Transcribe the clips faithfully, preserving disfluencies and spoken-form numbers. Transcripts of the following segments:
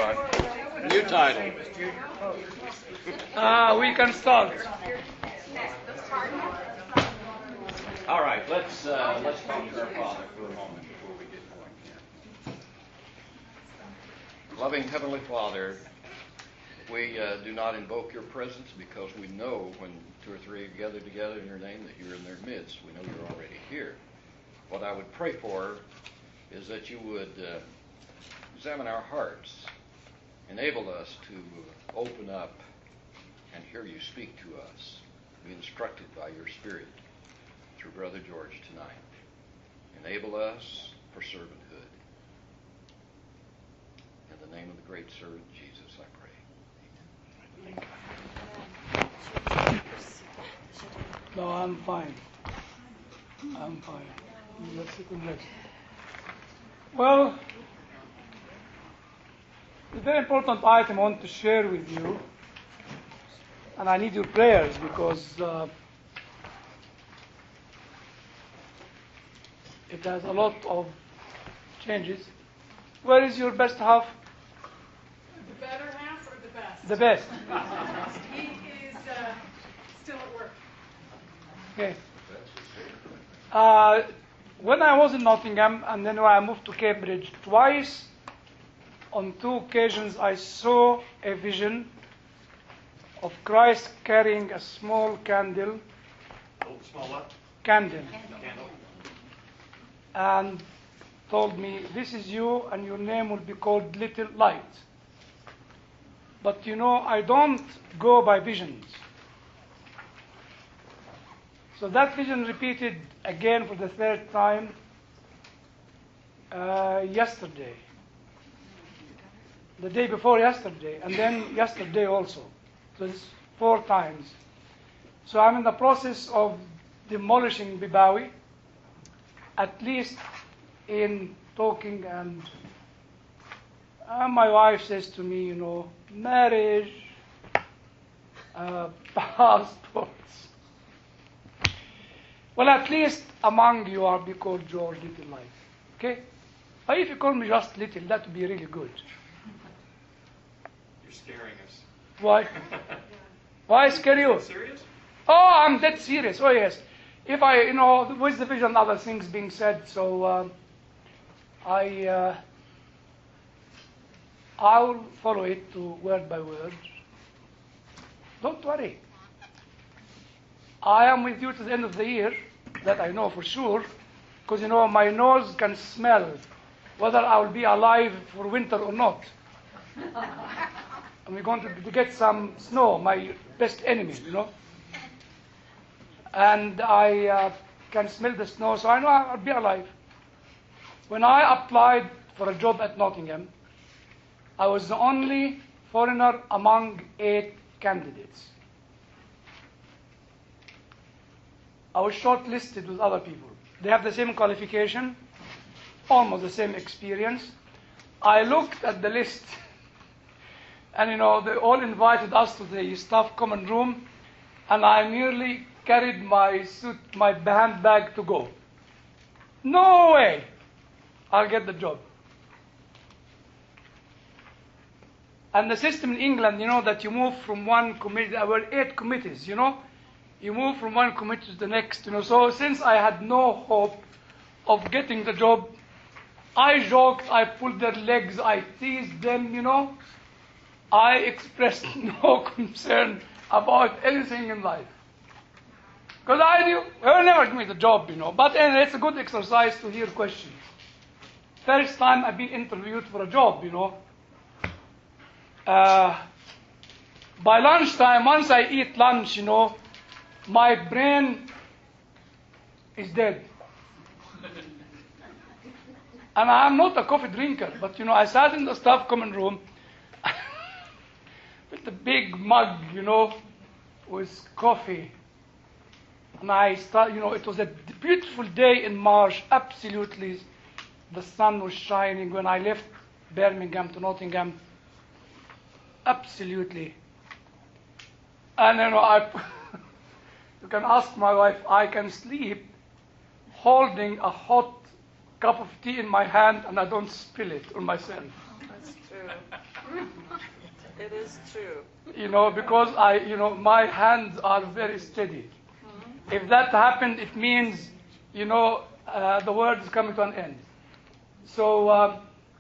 fine. New title. Uh, we can start. All right, let's uh, let's talk to our Father for a moment before we get going here. Loving Heavenly Father, we uh, do not invoke your presence because we know when two or three are gathered together in your name that you're in their midst. We know you're already here. What I would pray for is that you would uh, examine our hearts, enable us to open up and hear you speak to us, be instructed by your Spirit through Brother George tonight. Enable us for servanthood. In the name of the great servant Jesus, I pray. No, I'm fine. I'm fine. Let's sit and rest. Well, a very important item I want to share with you, and I need your prayers because uh, it has a lot of changes. Where is your best half? The better half or the best? The best. He is uh, still at work. Okay. Uh, when I was in Nottingham and then when I moved to Cambridge, twice on two occasions I saw a vision of Christ carrying a small candle. Oh, small what? Candle. Candle. And told me, this is you and your name will be called Little Light. But you know, I don't go by visions. So that vision repeated again for the third time uh, yesterday. The day before yesterday, and then yesterday also. So it's four times. So I'm in the process of demolishing Bibawi, at least in talking, and uh, my wife says to me, you know, marriage, uh, passports. Well, at least among you I'll be called George Little Light. Okay? But if you call me just Little, that would be really good. You're scaring us. Why? Why scare you? Serious? Oh, I'm dead serious. Oh, yes. If I, you know, with the vision, other things being said, so uh, I, uh, I'll follow it to word by word. Don't worry. I am with you to the end of the year, that I know for sure, because, you know, my nose can smell whether I will be alive for winter or not. And we're going to, to get some snow, my best enemy, you know. And I uh, can smell the snow, so I know I'll be alive. When I applied for a job at Nottingham, I was the only foreigner among eight candidates. I was shortlisted with other people. They have the same qualification, almost the same experience. I looked at the list, and you know, they all invited us to the staff common room, and I merely carried my suit, my handbag to go. No way I'll get the job. And the system in England, you know, that you move from one committee, there were eight committees, you know. You move from one committee to the next, you know. So since I had no hope of getting the job, I joked, I pulled their legs, I teased them, you know. I expressed no concern about anything in life. Because I knew, I will never give me the job, you know. But anyway, it's a good exercise to hear questions. First time I've been interviewed for a job, you know. Uh, by lunchtime, once I eat lunch, you know, my brain is dead. And I'm not a coffee drinker, but, you know, I sat in the staff common room with a big mug, you know, with coffee. And I start, you know, it was a beautiful day in March, absolutely. The sun was shining when I left Birmingham to Nottingham. Absolutely. And, you know, I, you can ask my wife, I can sleep holding a hot cup of tea in my hand and I don't spill it on myself. That's true. is true. You know, because I, you know, my hands are very steady. If that happened, it means, you know, uh, the world is coming to an end. So, um,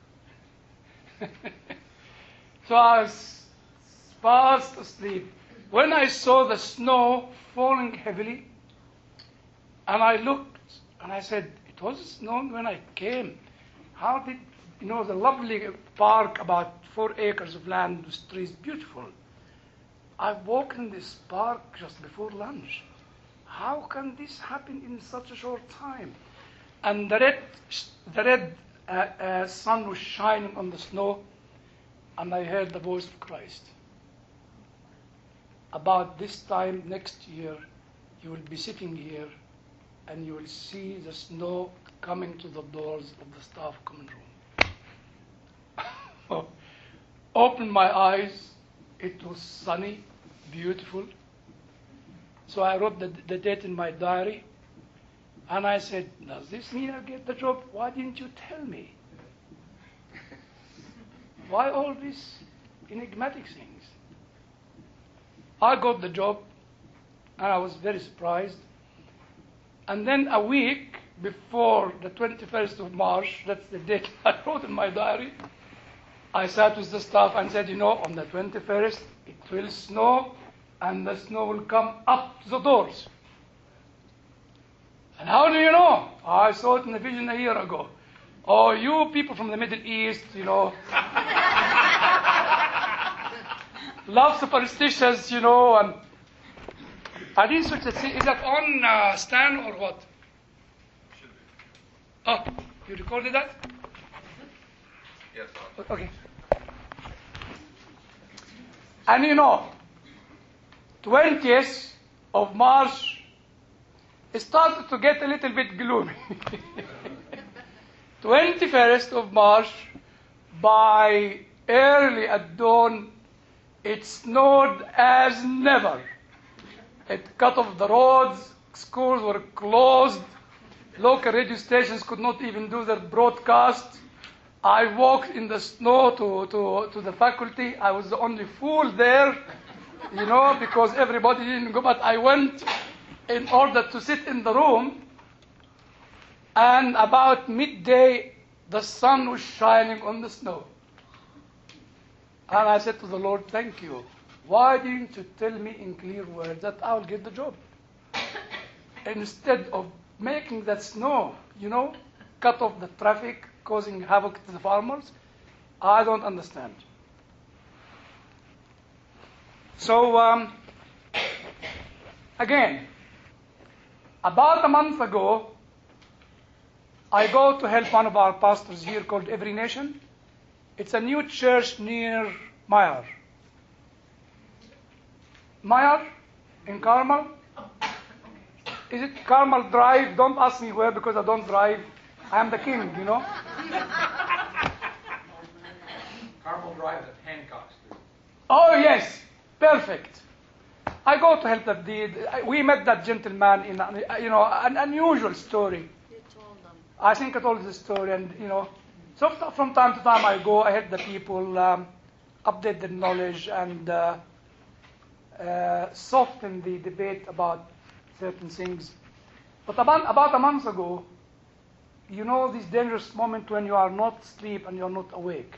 so I was fast asleep. When I saw the snow falling heavily, and I looked, and I said, it was snowing when I came. How did, you know, the lovely park, about four acres of land with trees, beautiful. I walked in this park just before lunch. How can this happen in such a short time? And the red, the red uh, uh, sun was shining on the snow, and I heard the voice of Christ. About this time next year, you will be sitting here, and you will see the snow coming to the doors of the staff common room. Opened my eyes. It was sunny, beautiful. So I wrote the, the date in my diary, and I said, does this mean I'll get the job? Why didn't you tell me? Why all these enigmatic things? I got the job, and I was very surprised. And then a week before the twenty-first of March, that's the date I wrote in my diary, I sat with the staff and said, you know, on the twenty-first, it will snow, and the snow will come up to the doors. And how do you know? I saw it in the vision a year ago. Oh, you people from the Middle East, you know, love superstitious, you know, and I didn't switch it. Is that on uh, Stan or what? Should be. Oh, you recorded that? Yes, sir. Okay. And you know, twentieth of March, it started to get a little bit gloomy. twenty-first of March, by early at dawn, it snowed as never. It cut off the roads, schools were closed, local radio stations could not even do their broadcast. I walked in the snow to, to, to the faculty. I was the only fool there, you know, because everybody didn't go. But I went in order to sit in the room. And about midday, the sun was shining on the snow. And I said to the Lord, thank you. Why didn't you tell me in clear words that I'll get the job? Instead of making that snow, you know, cut off the traffic, causing havoc to the farmers, I don't understand. So, um, again, about a month ago, I go to help one of our pastors here called Every Nation. It's a new church near Meyer. Meyer in Carmel. Is it Carmel Drive? Don't ask me where because I don't drive. I am the king, you know. Carmel Drive at Hancock Street. Oh yes, perfect. I go to help that deed. We met that gentleman in, a, you know, an unusual story. You told them. I think I told the story, and you know, so from time to time I go, I help the people um, update their knowledge and uh, uh, soften the debate about certain things. But about about a month ago, you know, this dangerous moment when you are not asleep and you are not awake.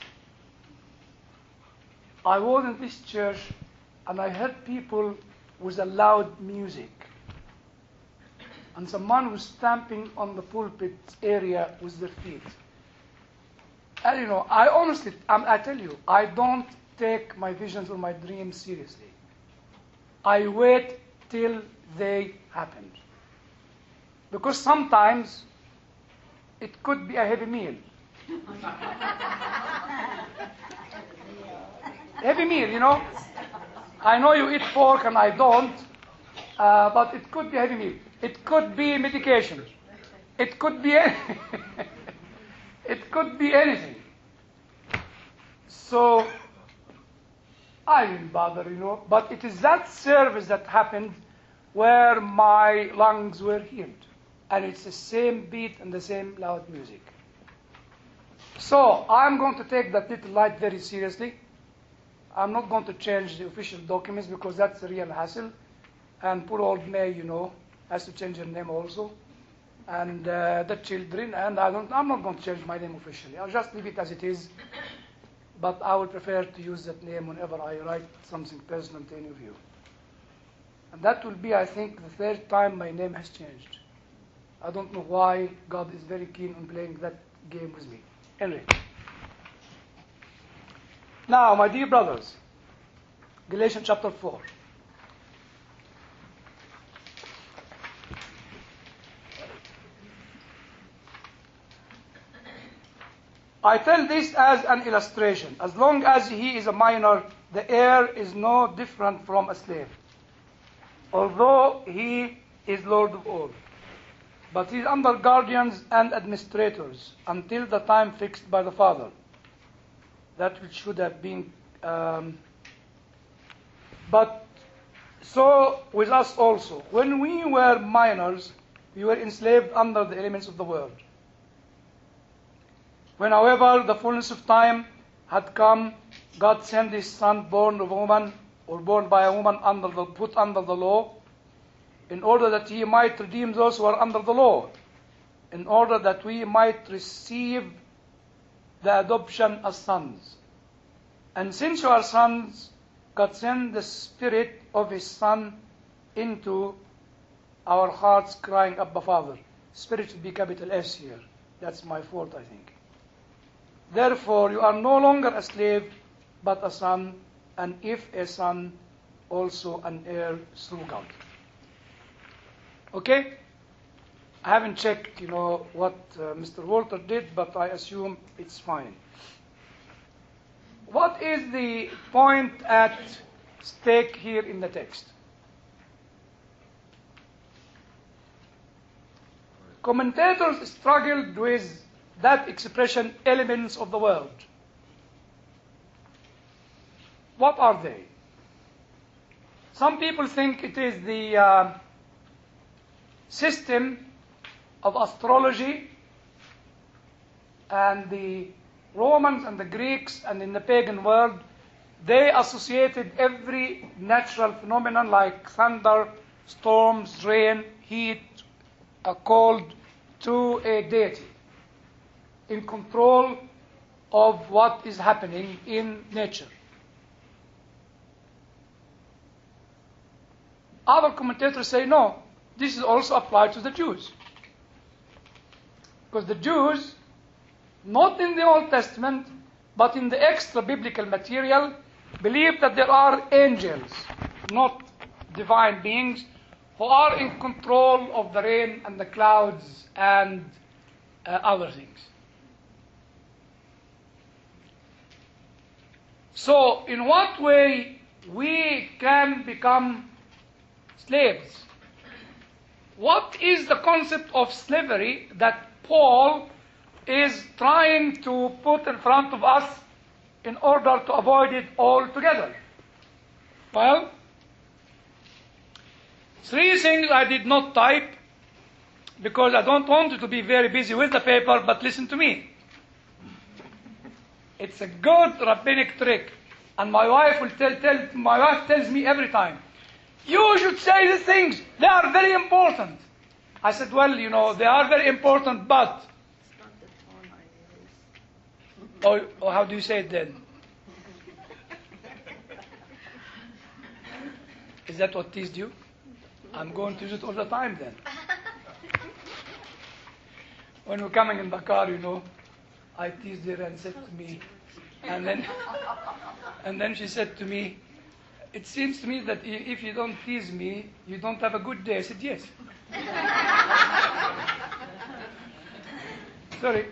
I was in this church, and I heard people with a loud music. And someone was stamping on the pulpit area with their feet. And you know, I honestly, I'm, I tell you, I don't take my visions or my dreams seriously. I wait till they happen. Because sometimes it could be a heavy meal. Heavy meal, you know. I know you eat pork and I don't, uh, but it could be a heavy meal. It could be medication. It could be any it could be anything. So I didn't bother, you know. But it is that service that happened where my lungs were healed. And it's the same beat and the same loud music. So I'm going to take that little light very seriously. I'm not going to change the official documents because that's a real hassle. And poor old May, you know, has to change her name also. And uh, the children, and I don't, I'm not going to change my name officially. I'll just leave it as it is. But I would prefer to use that name whenever I write something personal to any of you. And that will be, I think, the third time my name has changed. I don't know why God is very keen on playing that game with me. Anyway. Now, my dear brothers, Galatians chapter four. I tell this as an illustration. As long as he is a minor, the heir is no different from a slave, although he is Lord of all. But he is under guardians and administrators until the time fixed by the Father. That which should have been. Um, but so with us also. When we were minors, we were enslaved under the elements of the world. When, however, the fullness of time had come, God sent His Son, born of a woman, or born by a woman, under the, put under the law, in order that He might redeem those who are under the law, in order that we might receive the adoption as sons. And since you are sons, God sent the Spirit of His Son into our hearts, crying, Abba, Father. Spirit should be capital S here. That's my fault, I think. Therefore, you are no longer a slave, but a son, and if a son, also an heir through God. Okay? I haven't checked, you know, what uh, Mister Walter did, but I assume it's fine. What is the point at stake here in the text? Commentators struggled with that expression, elements of the world. What are they? Some people think it is the uh, system of astrology, and the Romans and the Greeks and in the pagan world, they associated every natural phenomenon like thunder, storms, rain, heat, a cold, to a deity in control of what is happening in nature. Other commentators say no, this is also applied to the Jews. Because the Jews, not in the Old Testament, but in the extra biblical material, believe that there are angels, not divine beings, who are in control of the rain and the clouds and uh, other things. So, in what way we can become slaves? What is the concept of slavery that Paul is trying to put in front of us in order to avoid it altogether? Well, three things I did not type because I don't want you to be very busy with the paper, but listen to me. It's a good rabbinic trick, and my wife will tell, tell my wife tells me every time, you should say these things, they are very important. I said, well, you know, they are very important, but oh, oh, how do you say it then? Is that what teased you? I'm going to use it all the time then. When we're coming in the car, you know, I teased her and said to me, and then, and then she said to me, it seems to me that if you don't tease me, you don't have a good day. I said, yes. Sorry.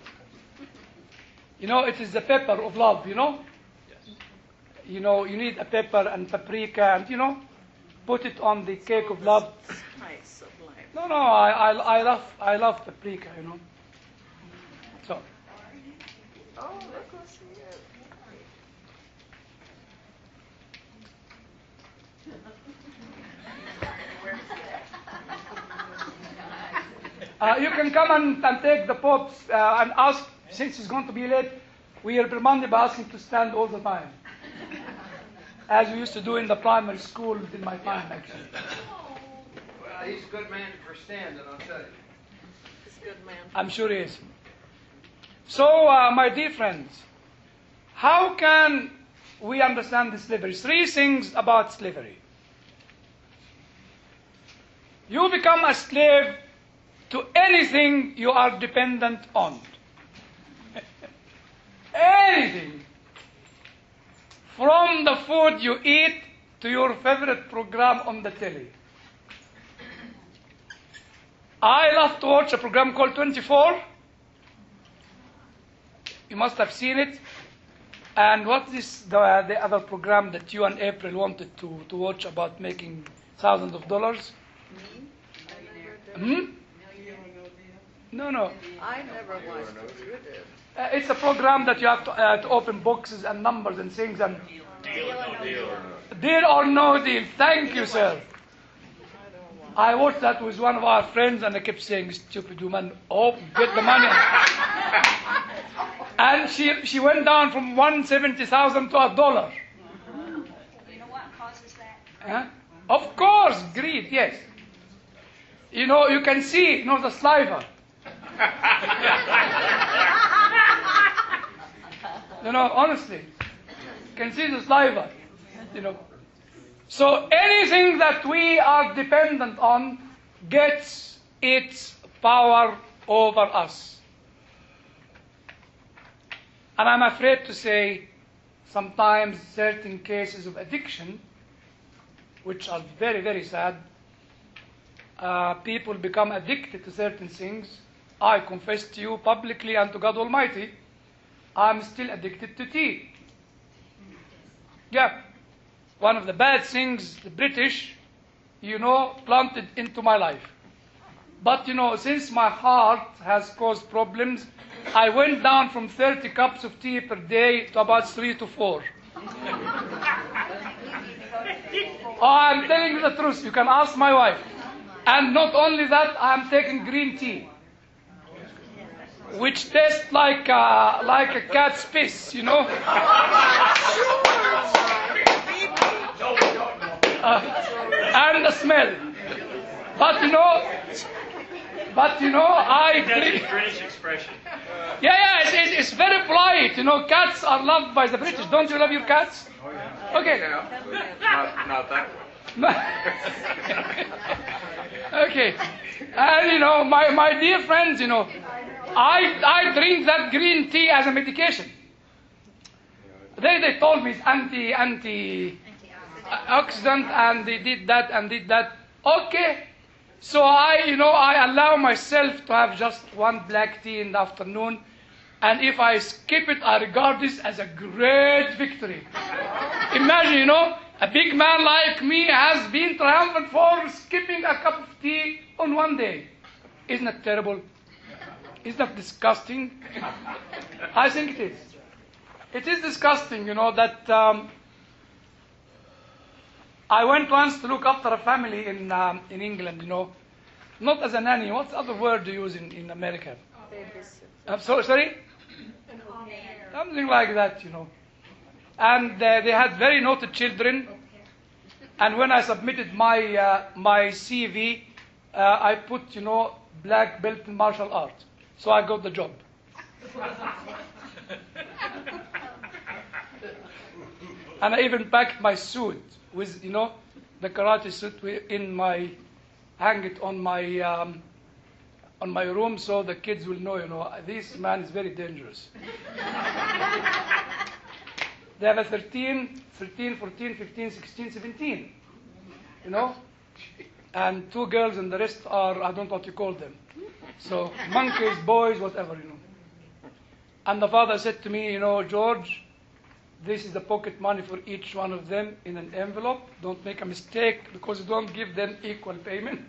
You know, it is the pepper of love, you know? Yes. You know, you need a pepper and paprika and, you know, put it on the cake of love. Spice of life. No, no, I, I, I love, I love paprika, you know. So. Oh, look who's here. Uh, you can come and, and take the Pope uh, and ask, since he's going to be late, we reprimand him by asking to stand all the time. as we used to do in the primary school in my time, actually. Well, he's a good man for standing, I'll tell you. He's a good man. I'm sure he is. So, uh, my dear friends, how can we understand the slavery? Three things about slavery. You become a slave to anything you are dependent on. Anything. From the food you eat to your favorite program on the telly. I love to watch a program called twenty-four. You must have seen it. And what is the, the other program that you and April wanted to, to watch about making thousands of dollars? Hmm? No, no. I never watched it. You did. Uh, it's a program that you have to, uh, to open boxes and numbers and things and Deal or no deal? deal or no deal. Thank you, sir. I watched that with one of our friends and I kept saying, stupid woman, oh, get the money. And she she went down from one hundred seventy thousand to a dollar. You know what causes that? Huh? Of course, greed, yes. You know, you can see, you know, the saliva. You know, honestly, you can see the saliva, you know. So anything that we are dependent on gets its power over us. And I'm afraid to say sometimes certain cases of addiction, which are very, very sad, uh, people become addicted to certain things. I confess to you publicly and to God Almighty, I'm still addicted to tea. Yeah. One of the bad things the British, you know, planted into my life. But, you know, since my heart has caused problems, I went down from thirty cups of tea per day to about three to four. Oh, I'm telling you the truth. You can ask my wife. And not only that, I'm taking green tea, which tastes like uh, like a cat's piss, you know. Uh, and the smell. But you know, but you know, I drink. British expression. Yeah, yeah, it, it, it's very polite. You know, cats are loved by the British. Don't you love your cats? Okay. Not, not that one. Okay. And you know, my, my dear friends, you know, I I drink that green tea as a medication. They they told me it's anti anti oxidant and they did that and did that. Okay. So I, you know, I allow myself to have just one black tea in the afternoon, and if I skip it, I regard this as a great victory. Imagine, you know, a big man like me has been triumphant for skipping a cup of tea on one day. Isn't that terrible? Isn't that disgusting? I think it is. It is disgusting, you know, that um, I went once to look after a family in um, in England, you know, not as a nanny. What's the other word you use in, in America? I'm so sorry? Something like that, you know. And uh, they had very noted children. And when I submitted my uh, my C V, uh, I put, you know, black belt in martial art. So I got the job. And I even packed my suit with, you know, the karate suit in my, hang it on my, um, on my room so the kids will know, you know, this man is very dangerous. They have a thirteen, thirteen, fourteen, fifteen, sixteen, seventeen, you know, and two girls and the rest are, I don't know what you call them. So monkeys, boys, whatever, you know. And the father said to me, you know, George, this is the pocket money for each one of them in an envelope. Don't make a mistake because you don't give them equal payment.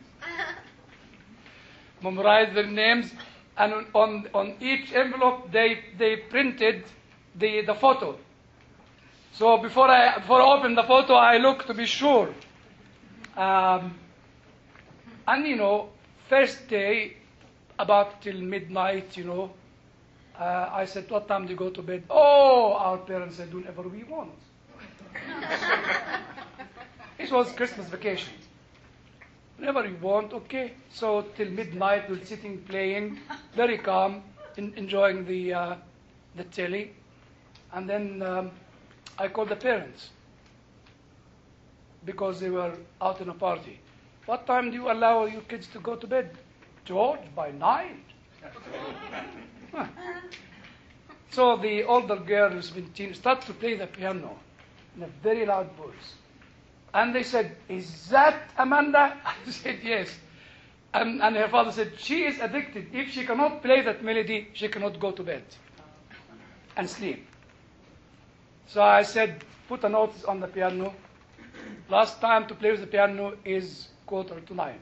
Memorize their names. And on, on, on each envelope, they, they printed the, the photo. So before I, before I open the photo, I look to be sure. Um, and, you know, first day, about till midnight, you know, Uh, I said, what time do you go to bed? Oh, our parents said, whenever we want. It was Christmas vacation. Whenever you want, okay. So till midnight, we're sitting playing, very calm, in, enjoying the uh, the telly, and then um, I called the parents because they were out in a party. What time do you allow your kids to go to bed? George, by nine. Huh. So the older girl who's been teen started to play the piano in a very loud voice. And they said, "Is that Amanda?" I said, "Yes." And, and her father said, "She is addicted. If she cannot play that melody, she cannot go to bed and sleep." So I said, "Put a notice on the piano. Last time to play with the piano is quarter to nine.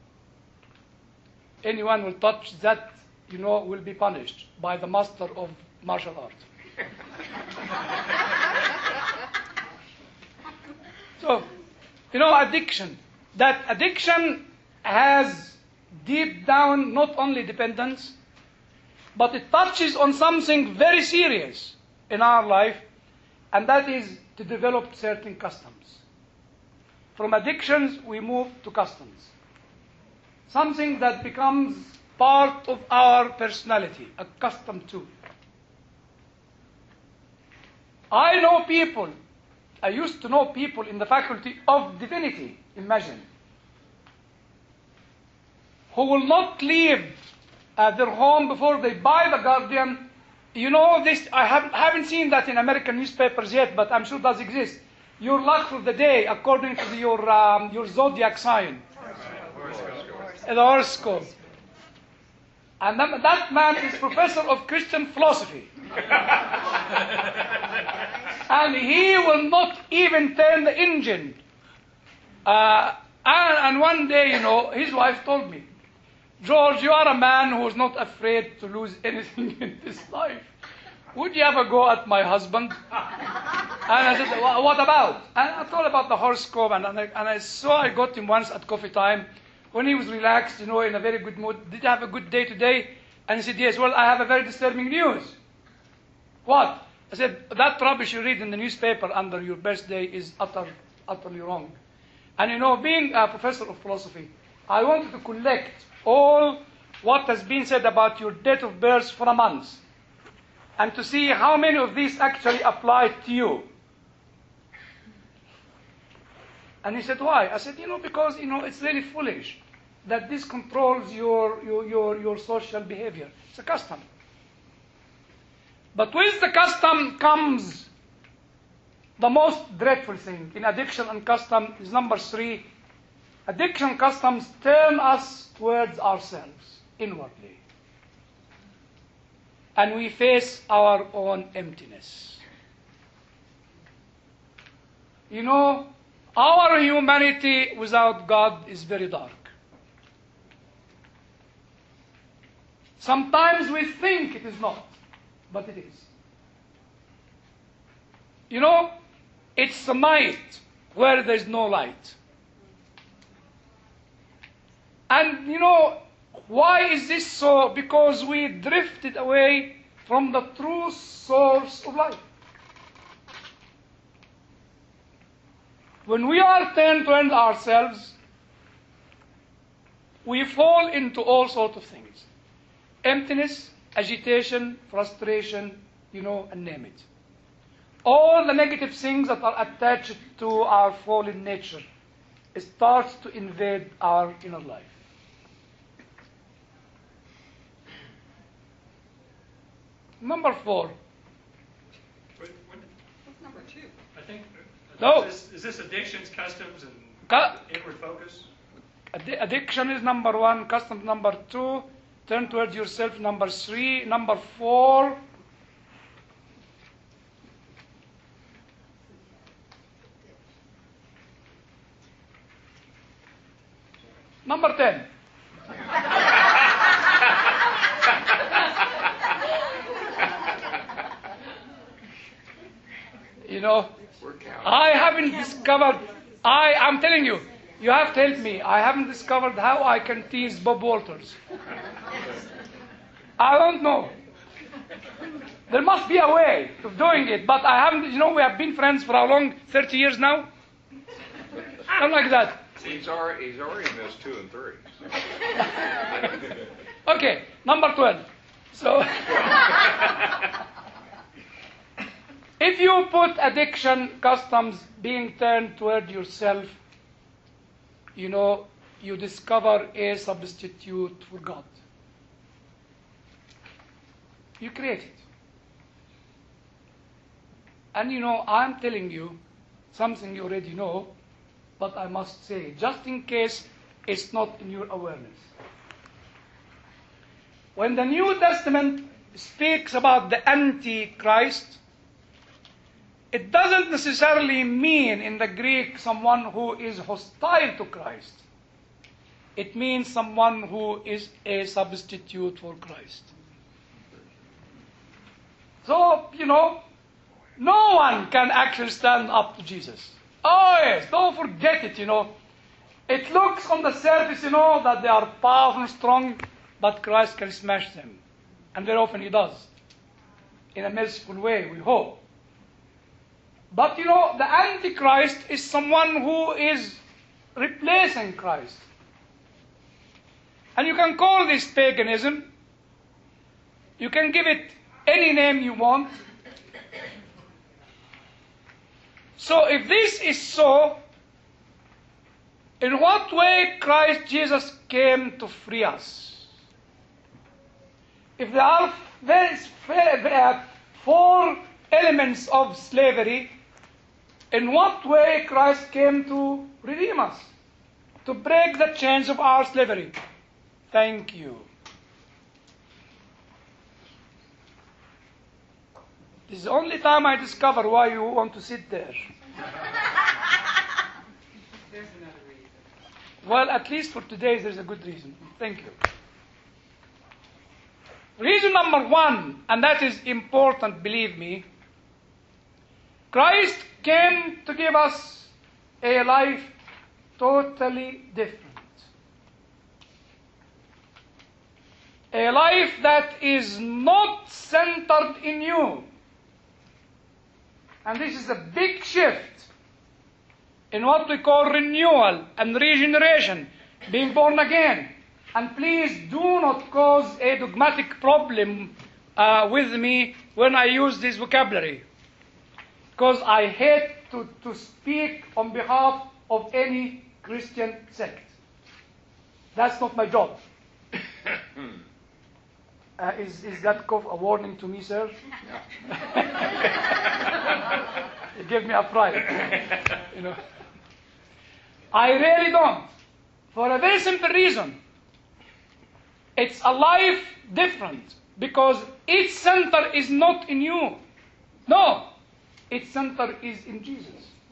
Anyone will touch that, you know, will be punished by the master of martial art." So, you know, addiction. That addiction has deep down not only dependence, but it touches on something very serious in our life, and that is to develop certain customs. From addictions, we move to customs. Something that becomes part of our personality, accustomed to. I know people, I used to know people in the faculty of divinity, imagine, who will not leave uh, their home before they buy the Guardian. You know this, I haven't, haven't seen that in American newspapers yet, but I'm sure it does exist. Your luck for the day according to the, your, um, your zodiac sign. The horoscope. And that, that man is professor of Christian philosophy. And he will not even turn the engine. Uh, and, and one day, you know, his wife told me, "George, you are a man who is not afraid to lose anything in this life. Would you ever go at my husband?" And I said, "What about?" And I told about the horoscope, and, and, I, and I saw I got him once at coffee time when he was relaxed, you know, in a very good mood. "Did you have a good day today?" And he said, "Yes." "Well, I have a very disturbing news." "What?" I said, "That rubbish you read in the newspaper under your birthday is utter, utterly wrong." And you know, being a professor of philosophy, I wanted to collect all what has been said about your date of birth for a month, and to see how many of these actually apply to you. And he said, "Why?" I said, "You know, because, you know, it's really foolish that this controls your, your, your, your social behavior. It's a custom. But with the custom comes the most dreadful thing in addiction and custom is number three. Addiction customs turn us towards ourselves, inwardly. And we face our own emptiness. You know, our humanity without God is very dark. Sometimes we think it is not, but it is. You know, it's the night where there's no light. And you know, why is this so? Because we drifted away from the true source of life. When we are turned toward ourselves, we fall into all sorts of things. Emptiness, agitation, frustration, you know, and name it. All the negative things that are attached to our fallen nature starts to invade our inner life. Number four. Wait, what, What's number two? I think. No. Is this, is this addictions, customs, and Cu- inward focus? Addi- Addiction is number one, custom number two, turn towards yourself number three, number four. Number ten. You know, I haven't discovered, I am telling you, you have to help me. I haven't discovered how I can tease Bob Walters. I don't know. There must be a way of doing it, but I haven't, you know, we have been friends for how long? thirty years now? Something like that. He's already, he's already missed two and three. Okay, number twelve. So, if you put addiction, customs being turned toward yourself, you know, you discover a substitute for God. You create it. And you know, I'm telling you something you already know, but I must say, just in case it's not in your awareness. When the New Testament speaks about the Antichrist, it doesn't necessarily mean in the Greek someone who is hostile to Christ. It means someone who is a substitute for Christ. So, you know, no one can actually stand up to Jesus. Oh yes, don't forget it, you know. It looks on the surface, you know, that they are powerful and strong, but Christ can smash them. And very often he does. In a merciful way, we hope. But, you know, the Antichrist is someone who is replacing Christ. And you can call this paganism. You can give it any name you want. So if this is so, in what way Christ Jesus came to free us? If there are four elements of slavery, in what way Christ came to redeem us? To break the chains of our slavery? Thank you. This is the only time I discover why you want to sit there. There's another reason. Well, at least for today, there's a good reason. Thank you. Reason number one, and that is important, believe me. Christ came to give us a life totally different. A life that is not centered in you. And this is a big shift in what we call renewal and regeneration, being born again. And please do not cause a dogmatic problem uh, with me when I use this vocabulary. Because I hate to, to speak on behalf of any Christian sect. That's not my job. Uh, is, is that cough a warning to me, sir? You give me a fright. You know. I really don't. For a very simple reason. It's a life different. Because its center is not in you. No. Its center is in Jesus.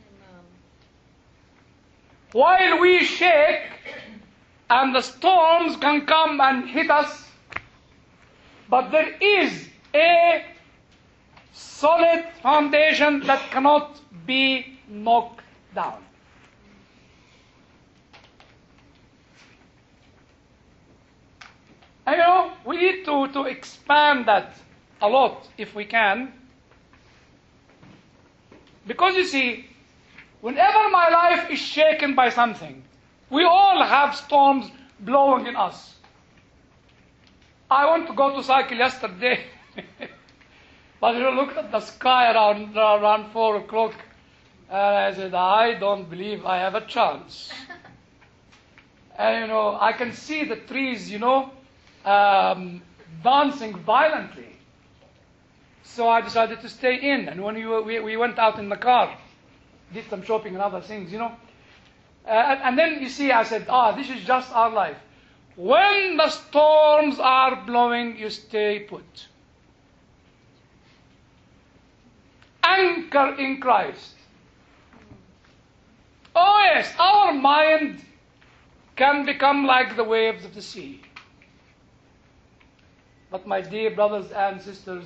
While we shake and the storms can come and hit us, but there is a solid foundation that cannot be knocked down. And you know, we need to, to expand that a lot if we can. Because you see, whenever my life is shaken by something, we all have storms blowing in us. I want to go to cycle yesterday, but I looked at the sky around, around four o'clock, and I said, I don't believe I have a chance. And you know, I can see the trees, you know, um, dancing violently. So I decided to stay in, and when we, we, we went out in the car, did some shopping and other things, you know. Uh, and, and then you see, I said, ah, this is just our life. When the storms are blowing, you stay put. Anchor in Christ. Oh yes, our mind can become like the waves of the sea. But my dear brothers and sisters,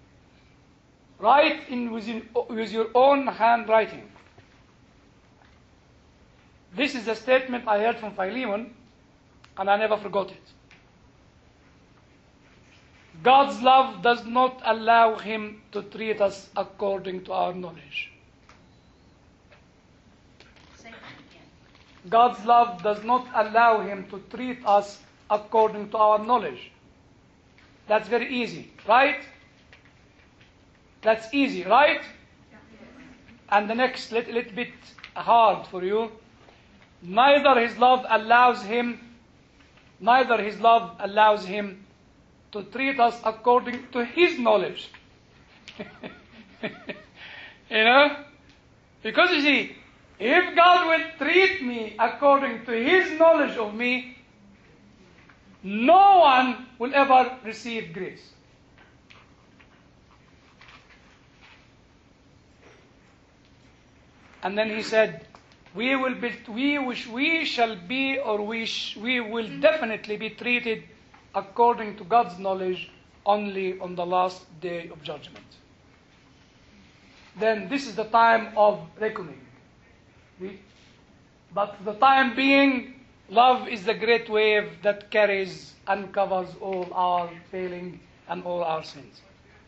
write in with, in, with your own handwriting. This is a statement I heard from Philemon, and I never forgot it. God's love does not allow him to treat us according to our knowledge. Say that again. God's love does not allow him to treat us according to our knowledge. That's very easy, right? That's easy, right? And the next little, little bit hard for you. Neither his love allows him, neither his love allows him to treat us according to his knowledge. You know? Because you see, if God will treat me according to his knowledge of me, no one will ever receive grace. And then he said, we will be, we wish we shall be, or we sh, we will definitely be treated according to God's knowledge only on the last day of judgment. Then this is the time of reckoning. But for the time being, love is the great wave that carries and covers all our failing and all our sins.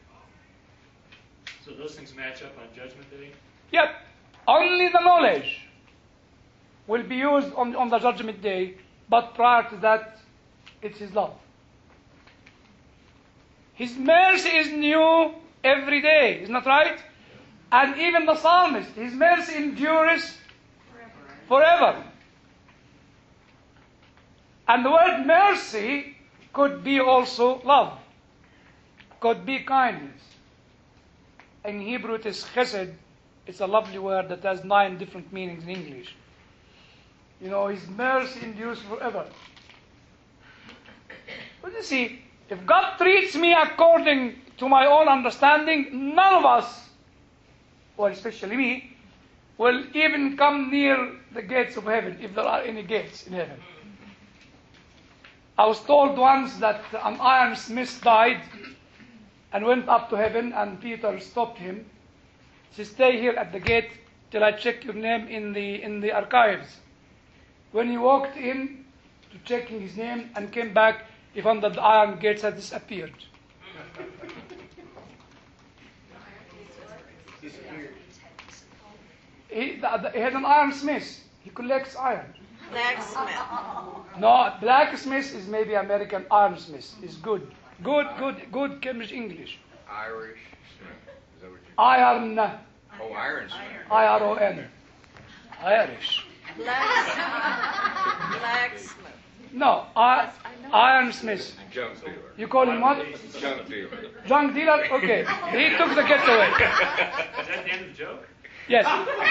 So those things match up on Judgment Day? Yep. Only the knowledge will be used on, on the judgment day, but prior to that, it's his love. His mercy is new every day, isn't that right? And even the psalmist, his mercy endures forever. And the word mercy could be also love, could be kindness. In Hebrew it is chesed. It's a lovely word that has nine different meanings in English. You know, his mercy endures forever. But you see, if God treats me according to my own understanding, none of us, or especially me, will even come near the gates of heaven, if there are any gates in heaven. I was told once that an ironsmith died and went up to heaven, and Peter stopped him. He said, stay here at the gate till I check your name in the in the archives. When he walked in to checking his name and came back, he found that the iron gates had disappeared. He, the, the, he had an ironsmith. He collects iron. Blacksmith. No, blacksmith is maybe American. Ironsmith is good. Good, good, good Cambridge English. Irish Smith. Is that what you? Iron, Oh, Iron Smith. I R O N. Irish. Blacksmith. Blacksmith. No, I, Ironsmith. Junk dealer. You call him what? Junk dealer. Junk dealer? Okay. He took the getaway. Is that the end of the joke? Yes.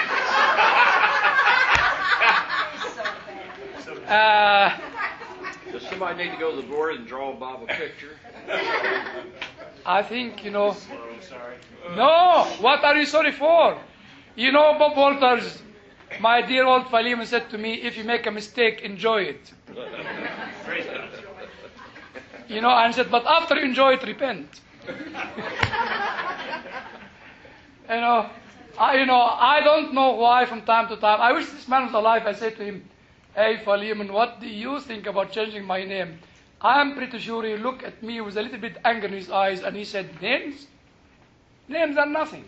So bad. Uh, Does somebody need to go to the board and draw a Bible picture? I think, you know. Oh, sorry. No, what are you sorry for? You know, Bob Walters, my dear old Philemon said to me, if you make a mistake, enjoy it. Praise God. You know, and I said, but after you enjoy it, repent. You know, I, you know, I don't know why from time to time. I wish this man was alive. I said to him, hey, Philemon, what do you think about changing my name? I am pretty sure he looked at me with a little bit anger in his eyes, and he said, names? Names are nothing.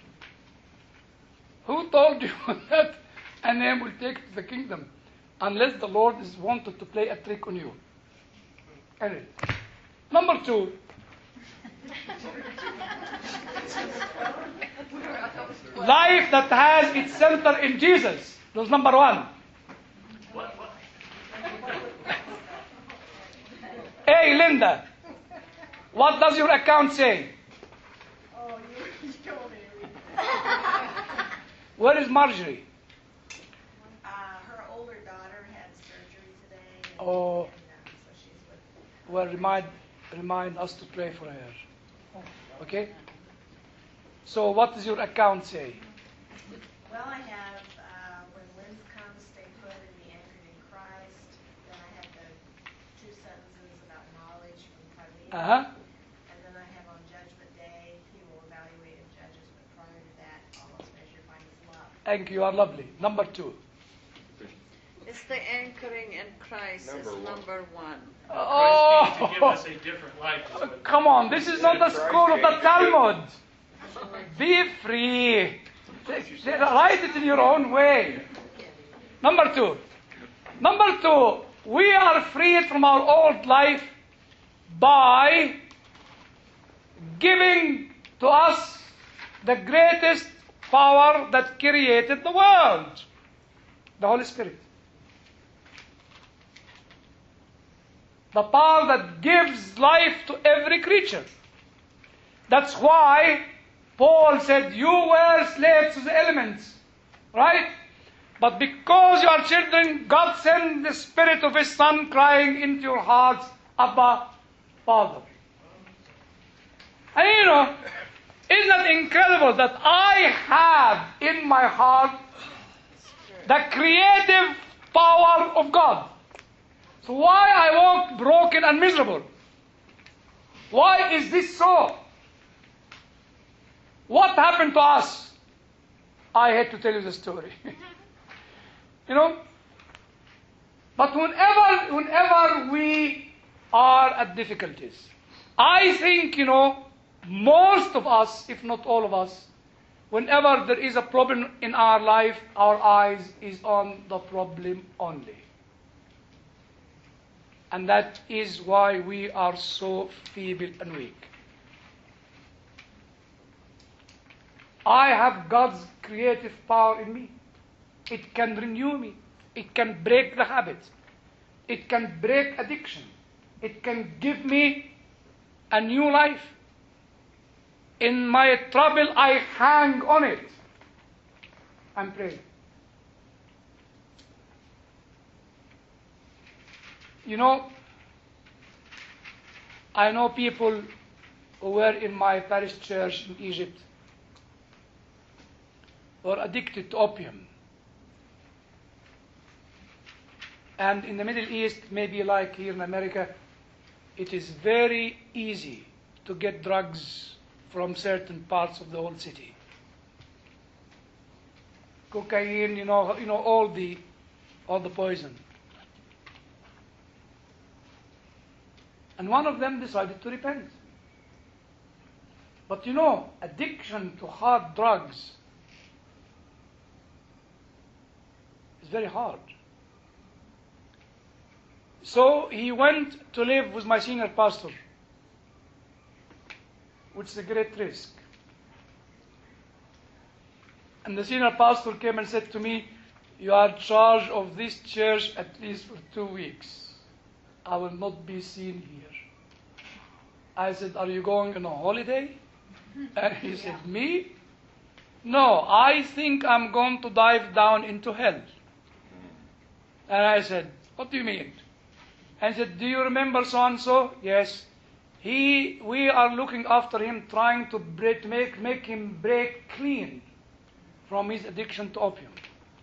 Who told you that a name will take to the kingdom unless the Lord is wanted to play a trick on you? Anyway. Number two. Life that has its center in Jesus. That's number one. Hey, Linda, what does your account say? Oh, you told me. Where is Marjorie? Uh, her older daughter had surgery today. And, Oh. and, uh, so she's with Well, remind, remind us to pray for her. Okay? So what does your account say? Well, I have, uh, when Lynn comes, stay put and be anchored in Christ. Then I have the two sentences about knowledge from Philemon. Uh-huh. And then I have on Judgment Day, he will evaluate and judge us, but prior to that, almost measure by his love. Thank you, you are lovely. Number two. It's the anchoring in Christ. Number It's one. number one. Christ came to give Oh, us a different life. is what- come on. This is not the school of the Talmud. Be free. Write it in your own way. Number two. Number two, we are freed from our old life by giving to us the greatest power that created the world, the Holy Spirit. The power that gives life to every creature. That's why Paul said, you were slaves to the elements, right? But because you are children, God sent the Spirit of His Son crying into your hearts, Abba, Father. And you know, isn't that incredible that I have in my heart the creative power of God? So why I walk broken and miserable? Why is this so? What happened to us? I hate to tell you the story. You know? But whenever, whenever we are at difficulties, I think, you know, most of us, if not all of us, whenever there is a problem in our life, our eyes is on the problem only. And that is why we are so feeble and weak. I have God's creative power in me. It can renew me. It can break the habits. It can break addiction. It can give me a new life. In my trouble, I hang on it and pray. You know, I know people who were in my parish church in Egypt who are addicted to opium. And in the Middle East, maybe like here in America, it is very easy to get drugs from certain parts of the old city. Cocaine, you know, you know all the, all the poison. And one of them decided to repent. But you know, addiction to hard drugs is very hard. So he went to live with my senior pastor, which is a great risk. And the senior pastor came and said to me, you are in charge of this church at least for two weeks. I will not be seen here. I said, are you going on a holiday? And he said, me? No, I think I'm going to dive down into hell. And I said, what do you mean? And he said, do you remember so-and-so? Yes. He, we are looking after him, trying to break, make, make him break clean from his addiction to opium.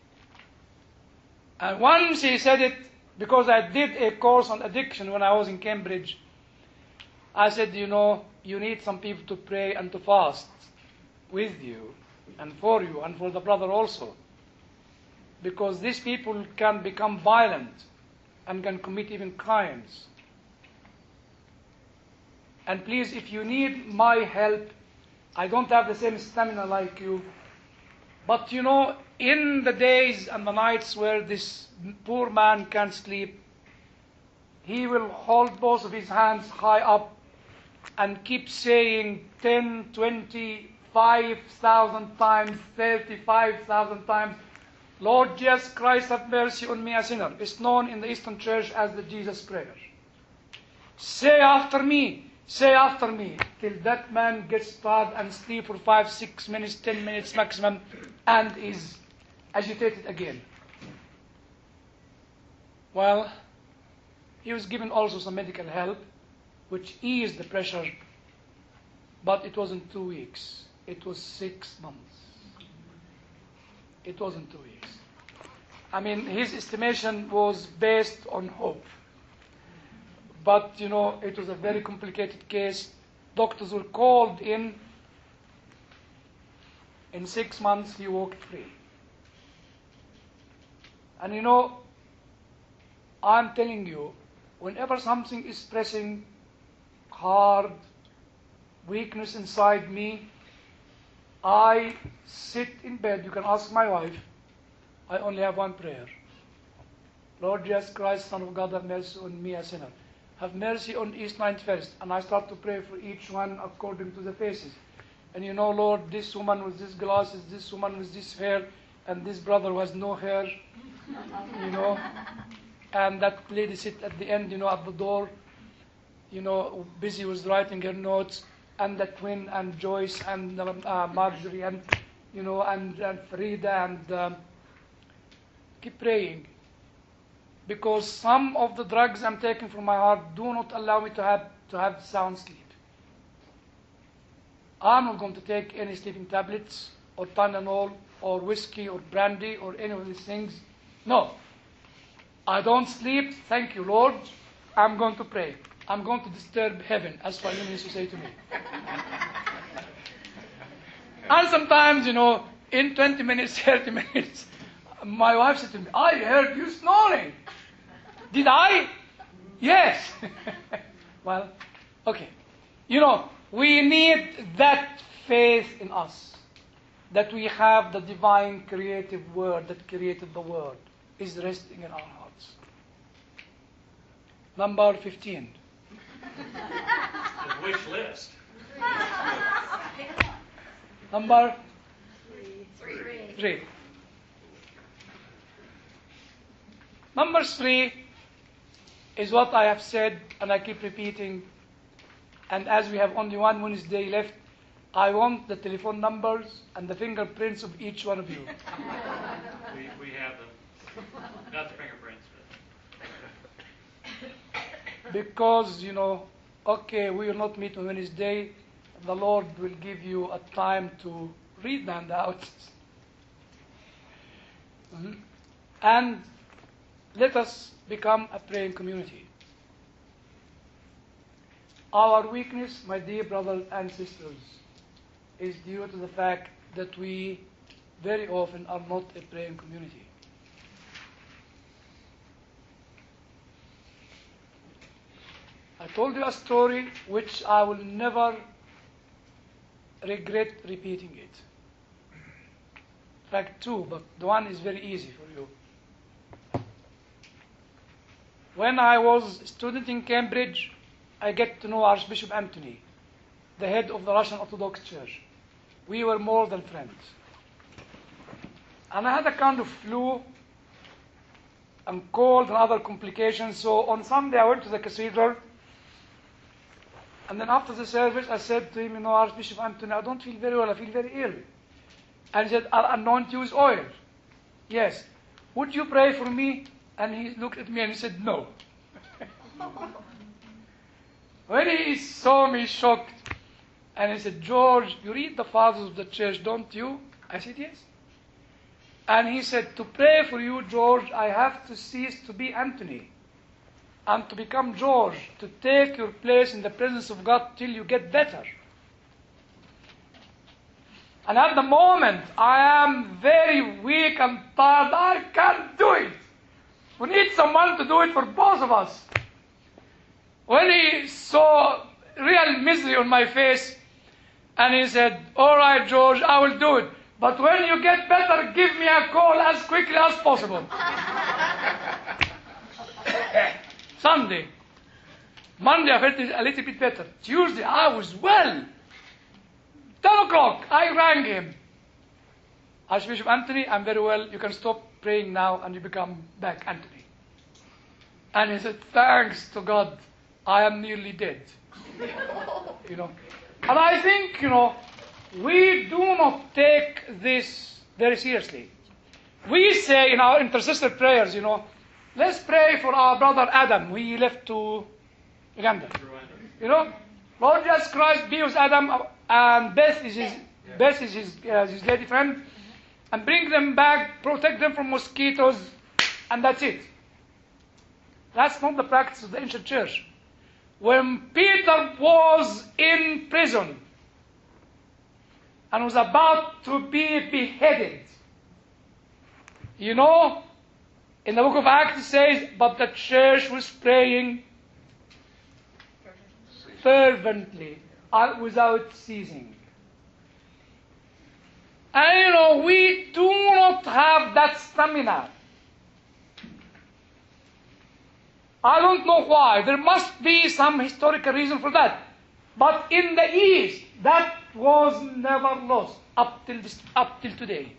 And once he said it, because I did a course on addiction when I was in Cambridge, I said, you know, you need some people to pray and to fast with you and for you and for the brother also. Because these people can become violent and can commit even crimes. And please, if you need my help, I don't have the same stamina like you. But you know, in the days and the nights where this poor man can't sleep, he will hold both of his hands high up and keep saying ten, twenty, five thousand times, thirty-five thousand times, Lord Jesus Christ, have mercy on me, a sinner. It's known in the Eastern Church as the Jesus Prayer. Say after me, say after me, till that man gets tired and sleep for five, six minutes, ten minutes maximum, and is agitated again. Well, he was given also some medical help, which eased the pressure, but it wasn't two weeks. It was six months. It wasn't two weeks. I mean, his estimation was based on hope. But, you know, it was a very complicated case. Doctors were called in. In six months, he walked free. And, you know, I'm telling you, whenever something is pressing hard, weakness inside me, I sit in bed. You can ask my wife. I only have one prayer. Lord Jesus Christ, Son of God, have mercy on me, a sinner. Have mercy on East ninety-first. And I start to pray for each one according to the faces. And you know, Lord, this woman with this glasses, this woman with this hair, and this brother who has no hair, you know, and that lady sit at the end, you know, at the door, you know, busy with writing her notes, and the twin, and Joyce, and uh, Marjorie, and, you know, and, and Farida, and um, keep praying. Because some of the drugs I'm taking from my heart do not allow me to have, to have sound sleep. I'm not going to take any sleeping tablets, or Tylenol, or whiskey, or brandy, or any of these things. No. I don't sleep, thank you, Lord. I'm going to pray. I'm going to disturb heaven, as Philemon used to say to me. And sometimes, you know, in twenty minutes, thirty minutes, my wife said to me, I heard you snoring. Did I? Yes. Well, okay. You know, we need that faith in us, that we have the divine creative word that created the world is resting in our hearts. Number fifteen. The wish list. Number Three. three. Number three is what I have said, and I keep repeating. And as we have only one Wednesday left, I want the telephone numbers and the fingerprints of each one of you. We, we have them. Not the fingerprints, but. Because, you know, okay, we will not meet on Wednesday. The Lord will give you a time to read the handouts. Mhm. And let us become a praying community. Our weakness, my dear brothers and sisters, is due to the fact that we very often are not a praying community. I told you a story which I will never regret repeating it. In fact, two, but the one is very easy for you. When I was a student in Cambridge, I get to know Archbishop Anthony, the head of the Russian Orthodox Church. We were more than friends. And I had a kind of flu and cold and other complications. So on Sunday I went to the cathedral. And then after the service I said to him, you know, Archbishop Anthony, I don't feel very well, I feel very ill. And he said, I'll anoint you with oil. Yes. Would you pray for me? And he looked at me and he said, no. When he saw me shocked, and he said, George, you read the fathers of the church, don't you? I said, yes. And he said, to pray for you, George, I have to cease to be Anthony and to become George, to take your place in the presence of God till you get better. And at the moment, I am very weak and tired. I can't do it. We need someone to do it for both of us. When he saw real misery on my face, and he said, all right, George, I will do it. But when you get better, give me a call as quickly as possible. Sunday. Monday, I felt a little bit better. Tuesday, I was well. ten o'clock, I rang him. Archbishop Anthony, I'm very well. You can stop praying now and you become back Anthony. And he said, thanks to God, I am nearly dead. You know. And I think, you know, we do not take this very seriously. We say in our intercessor prayers, you know, let's pray for our brother Adam. We left to Uganda. You know, Lord Jesus Christ be with Adam, and Beth is his, Beth is his, uh, his lady friend, and bring them back, protect them from mosquitoes, and that's it. That's not the practice of the ancient church. When Peter was in prison and was about to be beheaded, you know, In the book of Acts it says, but the church was praying fervently, uh, without ceasing. And you know, we do not have that stamina. I don't know why. There must be some historical reason for that. But in the East, that was never lost up till this, up till today.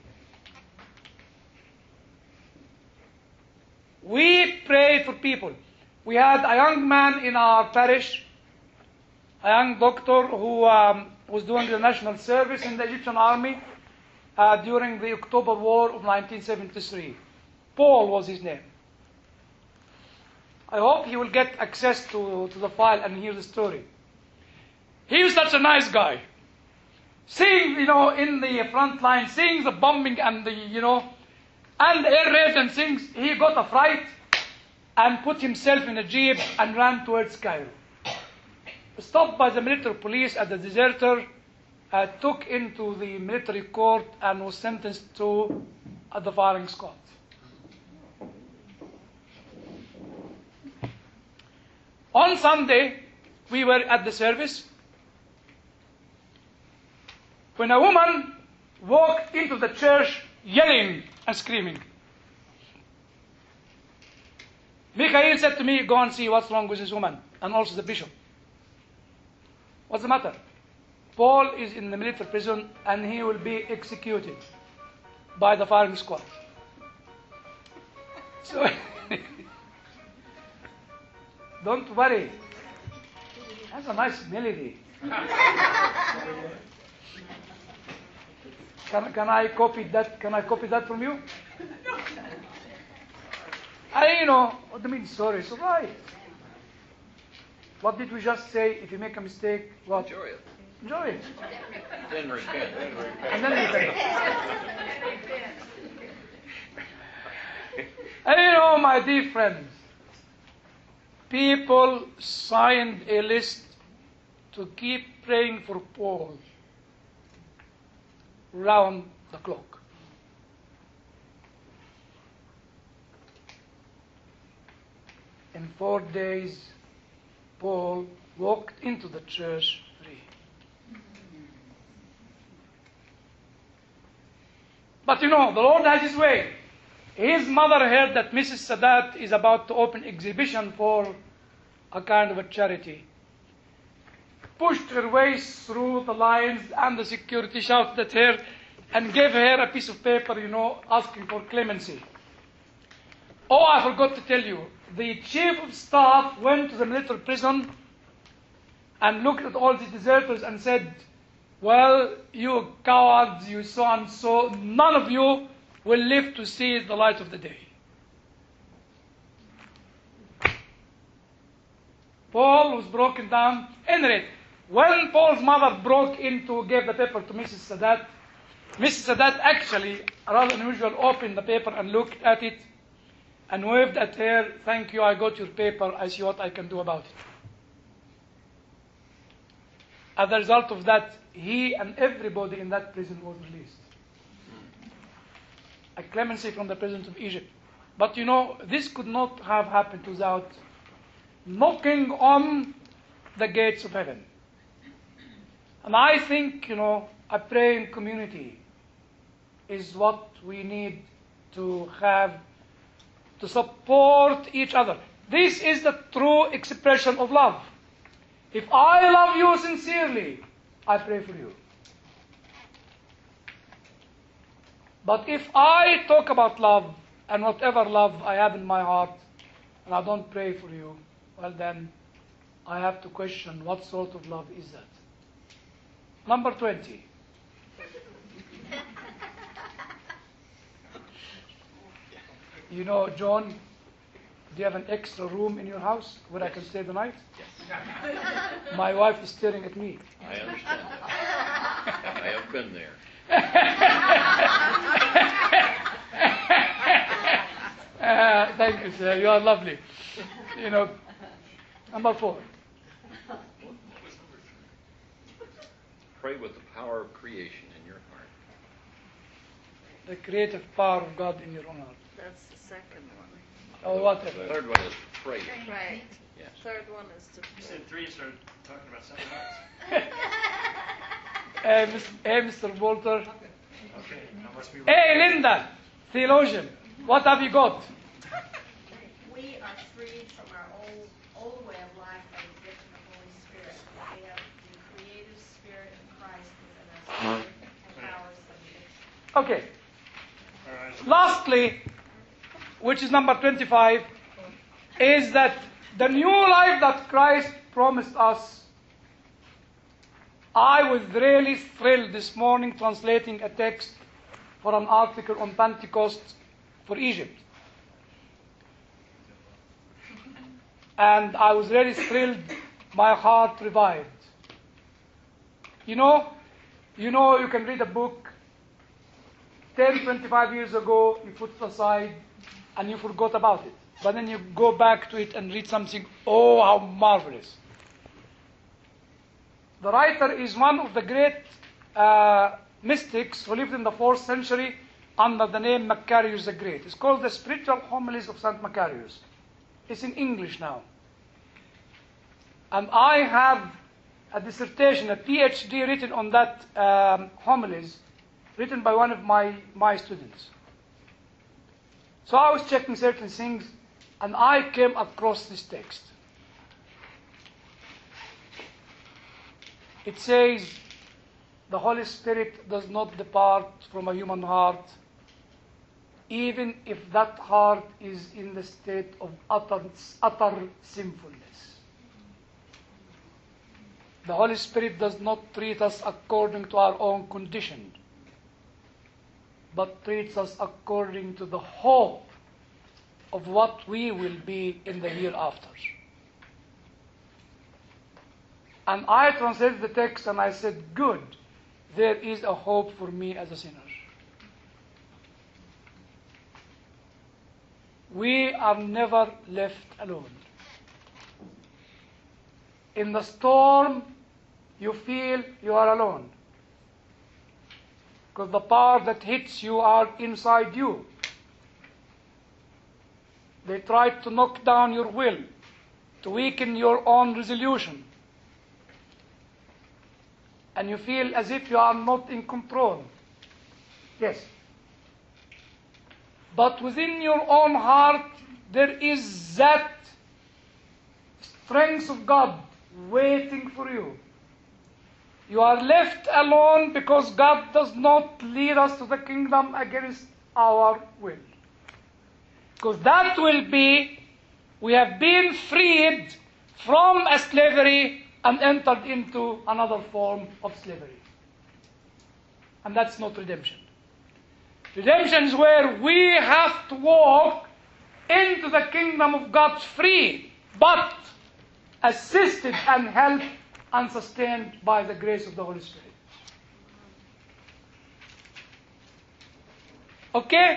We pray for people. We had a young man in our parish, a young doctor who um, was doing the national service in the Egyptian army uh, during the October War of nineteen seventy-three. Paul was his name. I hope he will get access to, to the file and hear the story. He was such a nice guy. Seeing, you know, in the front line, seeing the bombing and the, you know, and the air raids and things, he got a fright and put himself in a jeep and ran towards Cairo. Stopped by the military police as a deserter, uh, took into the military court and was sentenced to uh, the firing squad. On Sunday, we were at the service when a woman walked into the church yelling and screaming. Mikhail said to me, go and see what's wrong with this woman, and also the bishop. What's the matter? Paul is in the military prison and he will be executed by the firing squad. So, don't worry. That's a nice melody. Can, can I copy that? Can I copy that from you? I, you know, what do you mean, sorry? It's all right. What did we just say? If you make a mistake, what? Enjoy it. Enjoy it. Then repent. And then repent. And you know, my dear friends, people signed a list to keep praying for Paul round the clock. In four days, Paul walked into the church free. But you know, the Lord has His way. His mother heard that Missus Sadat is about to open exhibition for a kind of a charity. Pushed her way through the lines and the security shouted at her and gave her a piece of paper, you know, asking for clemency. Oh, I forgot to tell you, the chief of staff went to the military prison and looked at all the deserters and said, well, you cowards, you so and so, none of you will live to see the light of the day. Paul was broken down. Anyway, when Paul's mother broke in to give the paper to Missus Sadat, Missus Sadat actually, rather unusual, opened the paper and looked at it and waved at her, thank you, I got your paper, I see what I can do about it. As a result of that, he and everybody in that prison was released. A clemency from the President of Egypt. But you know, this could not have happened without knocking on the gates of heaven. And I think, you know, a praying community is what we need to have to support each other. This is the true expression of love. If I love you sincerely, I pray for you. But if I talk about love and whatever love I have in my heart and I don't pray for you, well then I have to question what sort of love is that. Number twenty. You know, John, do you have an extra room in your house where I can stay the night? Yes. My wife is staring at me. I understand that. I have been there. uh, thank you, sir. You are lovely. You know, number four. Pray with the power of creation in your heart. The creative power of God in your own heart. That's the second one. Or The whatever. third one is pray. Right. Yes. Third one is to You pray. said three, you started talking about something else. Hey, Miss- hey, Mister Walter. Okay, I must be. Hey, Linda, theologian. What have you got? We are freed from our old, old way of life by the gift of the Holy Spirit. We have the creative spirit of Christ within us, that empowers us. Okay. All right. Lastly, which is number twenty-five, is that the new life that Christ promised us. I was really thrilled this morning translating a text for an article on Pentecost for Egypt. And I was really thrilled, my heart revived. You know, you know you can read a book ten, twenty-five years ago, you put it aside and you forgot about it. But then you go back to it and read something, oh, how marvelous. The writer is one of the great uh, mystics who lived in the fourth century under the name Macarius the Great. It's called the Spiritual Homilies of Saint Macarius. It's in English now. And I have a dissertation, a PhD written on that um, homilies, written by one of my, my students. So I was checking certain things, and I came across this text. It says, the Holy Spirit does not depart from a human heart, even if that heart is in the state of utter, utter sinfulness. The Holy Spirit does not treat us according to our own condition, but treats us according to the hope of what we will be in the hereafter. And I translated the text and I said, good, there is a hope for me as a sinner. We are never left alone. In the storm, you feel you are alone. Because the power that hits you are inside you. They try to knock down your will, to weaken your own resolution. And you feel as if you are not in control. Yes. But within your own heart, there is that strength of God waiting for you. You are left alone because God does not lead us to the kingdom against our will. Because that will be, we have been freed from a slavery and entered into another form of slavery. And that's not redemption. Redemption is where we have to walk into the kingdom of God free, but assisted and helped and sustained by the grace of the Holy Spirit. Okay?